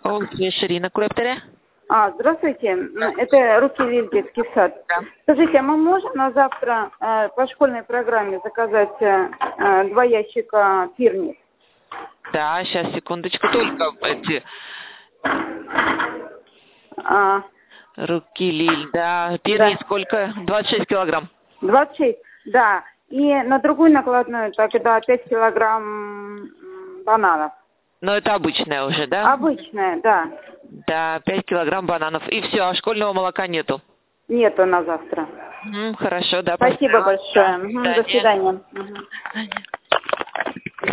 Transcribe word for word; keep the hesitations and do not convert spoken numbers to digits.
О, Ширина Курептаре. А, здравствуйте. Это Руки Лиль, детский сад. Да. Скажите, а мы можем на завтра э, по школьной программе заказать э, э, два ящика пирни? Да, сейчас, секундочку, только эти А, руки Лиль, да. Пирни да. сколько? двадцать шесть килограмм. двадцать шесть, да. И на другую накладную, так да, пять килограмм м, бананов. Но это обычная уже, да? Обычная, да. Да, пять килограмм бананов. И все, а школьного молока нету. Нету на завтра. М, хорошо, да. Спасибо поставила. большое. Да, Мгм, до свидания. Мгм. до свидания.